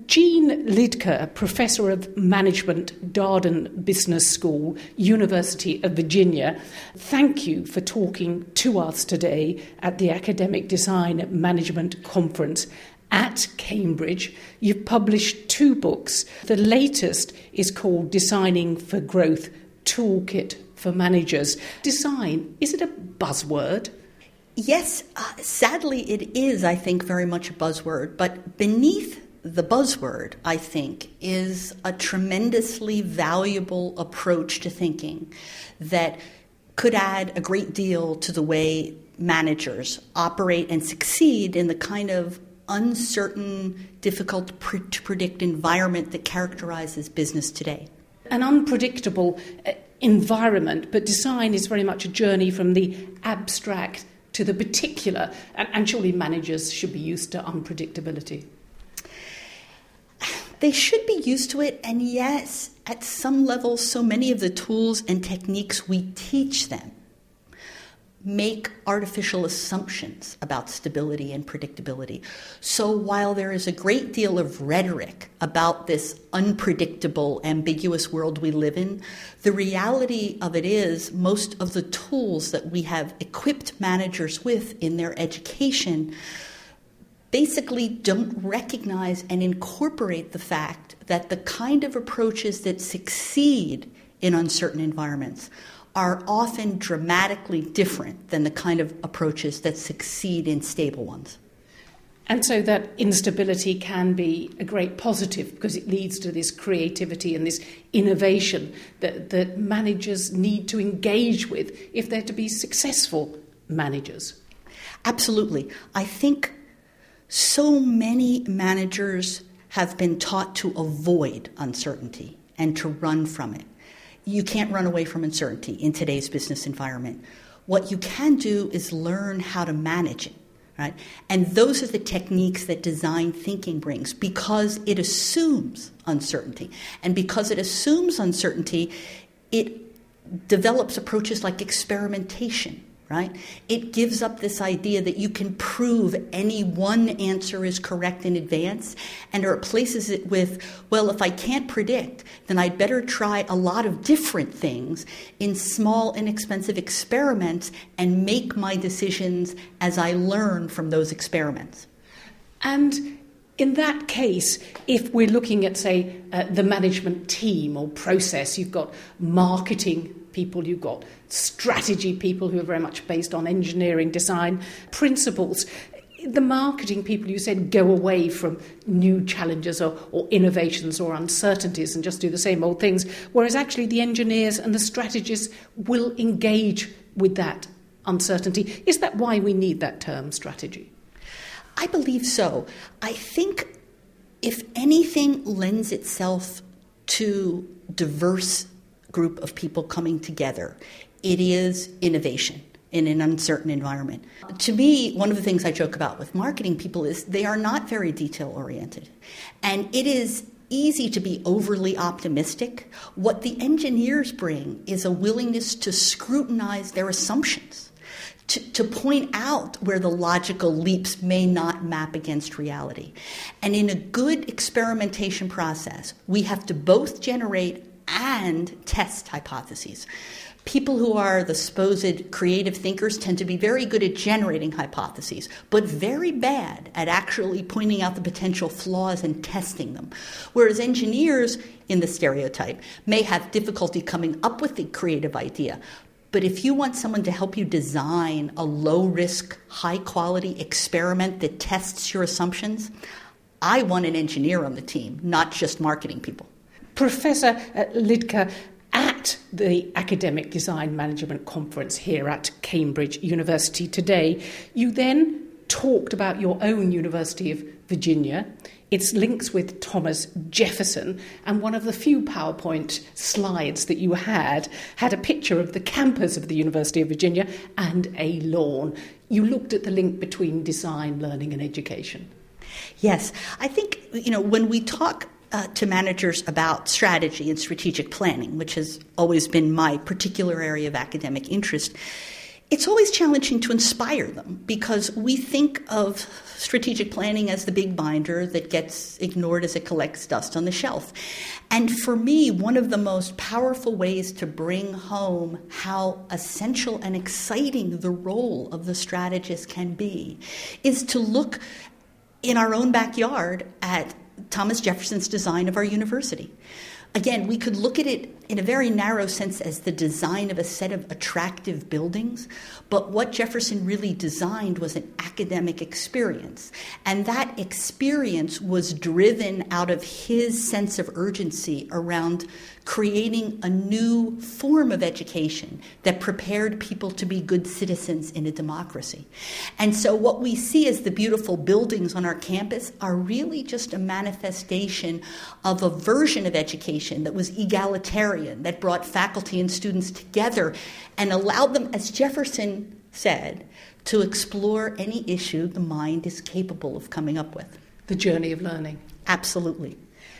Jean Lidker, Professor of Management, Darden Business School, University of Virginia, thank you for talking to us today at the Academic Design Management Conference at Cambridge. You've published 2 books. The latest is called Designing for Growth, Toolkit for Managers. Design, is it a buzzword? Yes, sadly it is, I think, very much a buzzword. But beneath the buzzword, I think, is a tremendously valuable approach to thinking that could add a great deal to the way managers operate and succeed in the kind of uncertain, difficult to predict environment that characterizes business today. An unpredictable environment, but design is very much a journey from the abstract to the particular, and surely managers should be used to unpredictability. They should be used to it, and yes, at some level, so many of the tools and techniques we teach them make artificial assumptions about stability and predictability. So while there is a great deal of rhetoric about this unpredictable, ambiguous world we live in, the reality of it is most of the tools that we have equipped managers with in their education basically don't recognize and incorporate the fact that the kind of approaches that succeed in uncertain environments are often dramatically different than the kind of approaches that succeed in stable ones. And so that instability can be a great positive because it leads to this creativity and this innovation that managers need to engage with if they're to be successful managers. Absolutely. I think so many managers have been taught to avoid uncertainty and to run from it. You can't run away from uncertainty in today's business environment. What you can do is learn how to manage it, right? And those are the techniques that design thinking brings because it assumes uncertainty. And because it assumes uncertainty, it develops approaches like experimentation, right? It gives up this idea that you can prove any one answer is correct in advance and replaces it with, well, if I can't predict, then I'd better try a lot of different things in small, inexpensive experiments and make my decisions as I learn from those experiments. And in that case, if we're looking at, say, the management team or process, you've got marketing people, you've got strategy people who are very much based on engineering, design principles. The marketing people, you said, go away from new challenges or innovations or uncertainties and just do the same old things, whereas actually the engineers and the strategists will engage with that uncertainty. Is that why we need that term, strategy? I believe so. I think if anything lends itself to diverse group of people coming together, it is innovation in an uncertain environment. To me, one of the things I joke about with marketing people is they are not very detail-oriented. And it is easy to be overly optimistic. What the engineers bring is a willingness to scrutinize their assumptions, to point out where the logical leaps may not map against reality. And in a good experimentation process, we have to both generate and test hypotheses. People who are the supposed creative thinkers tend to be very good at generating hypotheses, but very bad at actually pointing out the potential flaws and testing them. Whereas engineers, in the stereotype, may have difficulty coming up with the creative idea. But if you want someone to help you design a low-risk, high-quality experiment that tests your assumptions, I want an engineer on the team, not just marketing people. Professor Lidker, at the Academic Design Management Conference here at Cambridge University today, you then talked about your own University of Virginia, its links with Thomas Jefferson, and one of the few PowerPoint slides that you had a picture of the campus of the University of Virginia and a lawn. You looked at the link between design, learning and education. Yes, I think, when we talk to managers about strategy and strategic planning, which has always been my particular area of academic interest, It's always challenging to inspire them because we think of strategic planning as the big binder that gets ignored as it collects dust on the shelf. And for me, one of the most powerful ways to bring home how essential and exciting the role of the strategist can be is to look in our own backyard at Thomas Jefferson's design of our university. Again, we could look at it in a very narrow sense as the design of a set of attractive buildings, but what Jefferson really designed was an academic experience. And that experience was driven out of his sense of urgency around creating a new form of education that prepared people to be good citizens in a democracy. And so what we see as the beautiful buildings on our campus are really just a manifestation of a version of education that was egalitarian, that brought faculty and students together and allowed them, as Jefferson said, to explore any issue the mind is capable of coming up with. The journey of learning. Absolutely.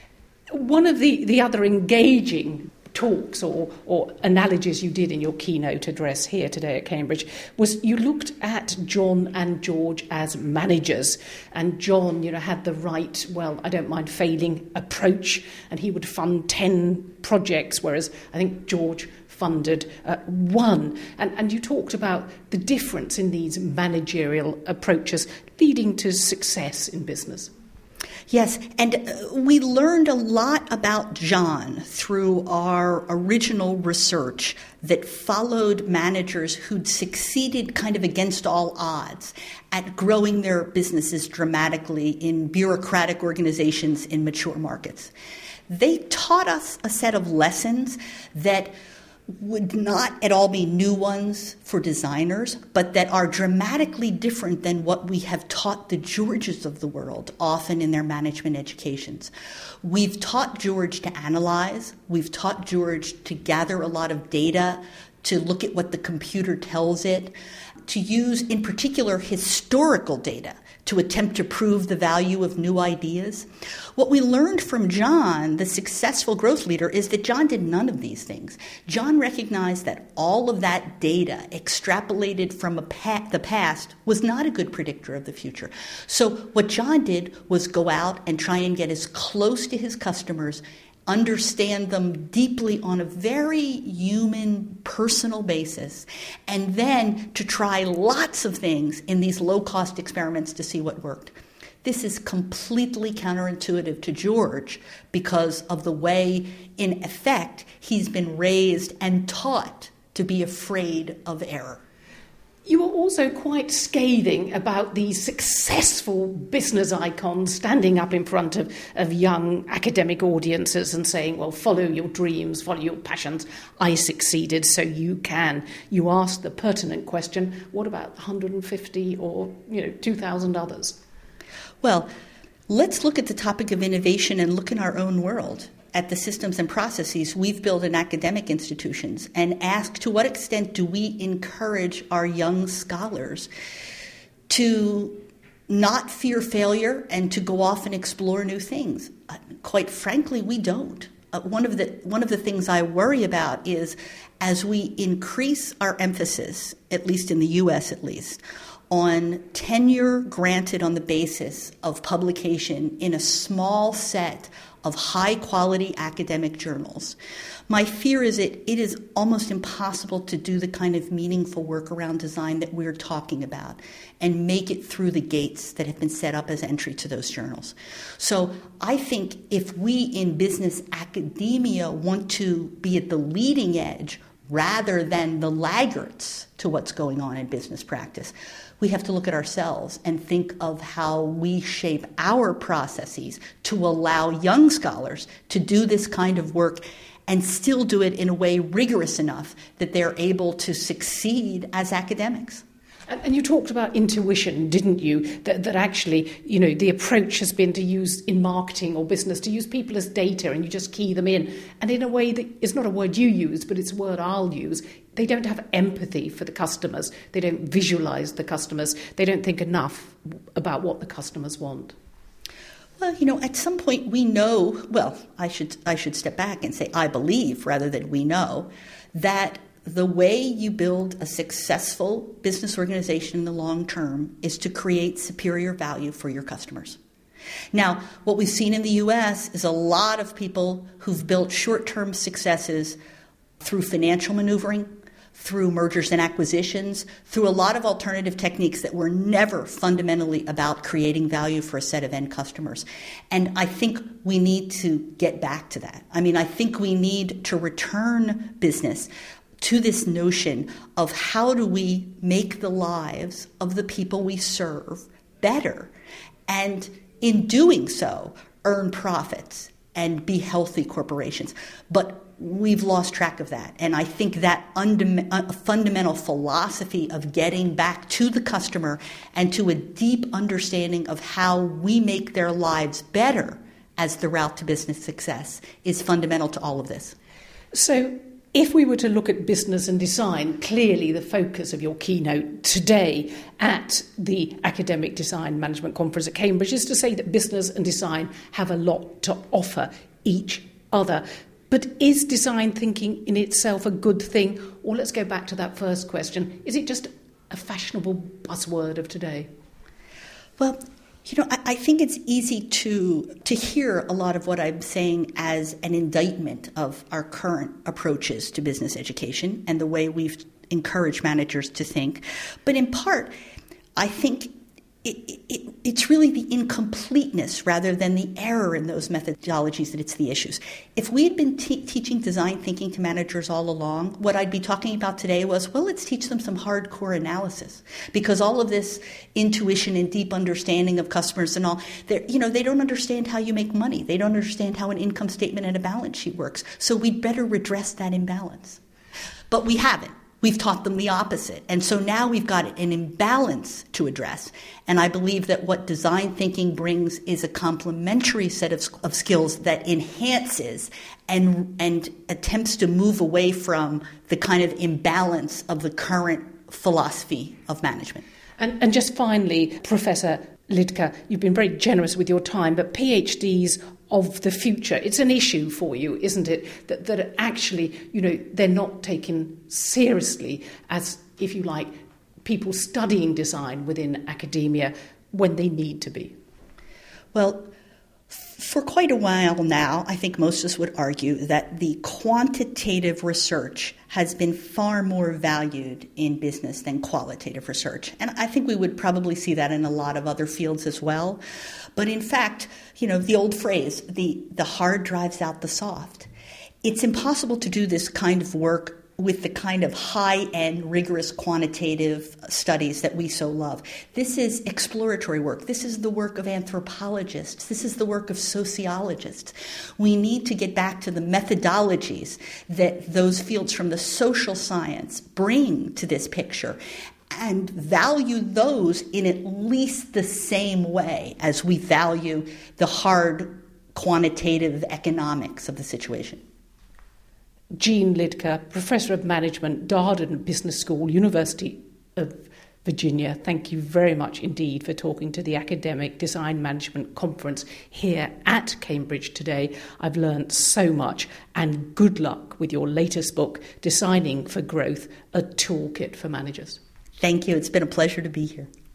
One of the other engaging talks or analogies you did in your keynote address here today at Cambridge was you looked at John and George as managers, and John, had the right, well, I don't mind failing approach, and he would fund 10 projects, whereas I think George funded one. And you talked about the difference in these managerial approaches leading to success in business. Yes, and we learned a lot about John through our original research that followed managers who'd succeeded kind of against all odds at growing their businesses dramatically in bureaucratic organizations in mature markets. They taught us a set of lessons that would not at all be new ones for designers, but that are dramatically different than what we have taught the Georges of the world, often in their management educations. We've taught George to analyze. We've taught George to gather a lot of data, to look at what the computer tells it, to use, in particular, historical data to attempt to prove the value of new ideas. What we learned from John, the successful growth leader, is that John did none of these things. John recognized that all of that data extrapolated from the past was not a good predictor of the future. So what John did was go out and try and get as close to his customers, understand them deeply on a very human, personal basis, and then to try lots of things in these low-cost experiments to see what worked. This is completely counterintuitive to George because of the way, in effect, he's been raised and taught to be afraid of error. You were also quite scathing about the successful business icons standing up in front of young academic audiences and saying, well, follow your dreams, follow your passions. I succeeded, so you can. You asked the pertinent question, what about 150 or 2,000 others? Well, let's look at the topic of innovation and look in our own world at the systems and processes we've built in academic institutions and ask to what extent do we encourage our young scholars to not fear failure and to go off and explore new things. Quite frankly, we don't. One of the things I worry about is as we increase our emphasis, at least in the U.S. at least, on tenure granted on the basis of publication in a small set of high-quality academic journals. My fear is that it is almost impossible to do the kind of meaningful work around design that we're talking about and make it through the gates that have been set up as entry to those journals. So I think if we in business academia want to be at the leading edge rather than the laggards to what's going on in business practice, we have to look at ourselves and think of how we shape our processes to allow young scholars to do this kind of work and still do it in a way rigorous enough that they're able to succeed as academics. And you talked about intuition, didn't you? That actually, the approach has been to use in marketing or business, to use people as data and you just key them in. And in a way that is not a word you use, but it's a word I'll use. They don't have empathy for the customers. They don't visualize the customers. They don't think enough about what the customers want. Well, at some point we know, I should step back and say I believe rather than we know, that the way you build a successful business organization in the long term is to create superior value for your customers. Now, what we've seen in the U.S. is a lot of people who've built short-term successes through financial maneuvering, through mergers and acquisitions, through a lot of alternative techniques that were never fundamentally about creating value for a set of end customers. And I think we need to get back to that. I mean, I think we need to return business to this notion of how do we make the lives of the people we serve better, and in doing so, earn profits and be healthy corporations. But we've lost track of that. And I think that fundamental philosophy of getting back to the customer and to a deep understanding of how we make their lives better as the route to business success is fundamental to all of this. So if we were to look at business and design, clearly the focus of your keynote today at the Academic Design Management Conference at Cambridge is to say that business and design have a lot to offer each other. But is design thinking in itself a good thing? Or let's go back to that first question. Is it just a fashionable buzzword of today? Well, I think it's easy to hear a lot of what I'm saying as an indictment of our current approaches to business education and the way we've encouraged managers to think. But in part, I think it's really the incompleteness rather than the error in those methodologies that it's the issues. If we had been teaching design thinking to managers all along, what I'd be talking about today was, well, let's teach them some hardcore analysis, because all of this intuition and deep understanding of customers and all, they don't understand how you make money. They don't understand how an income statement and a balance sheet works. So we'd better redress that imbalance. But we haven't. We've taught them the opposite. And so now we've got an imbalance to address. And I believe that what design thinking brings is a complementary set of skills that enhances and attempts to move away from the kind of imbalance of the current philosophy of management. And just finally, Professor Liedtke, you've been very generous with your time, but PhDs of the future, it's an issue for you, isn't it? That actually, they're not taken seriously as, if you like, people studying design within academia when they need to be. Well, for quite a while now, I think most of us would argue that the quantitative research has been far more valued in business than qualitative research. And I think we would probably see that in a lot of other fields as well. But in fact, the old phrase, the hard drives out the soft. It's impossible to do this kind of work with the kind of high-end, rigorous quantitative studies that we so love. This is exploratory work. This is the work of anthropologists. This is the work of sociologists. We need to get back to the methodologies that those fields from the social science bring to this picture and value those in at least the same way as we value the hard quantitative economics of the situation. Jean Liedtke, Professor of Management, Darden Business School, University of Virginia, thank you very much indeed for talking to the Academic Design Management Conference here at Cambridge today. I've learned so much, and good luck with your latest book, Designing for Growth, a Toolkit for Managers. Thank you. It's been a pleasure to be here.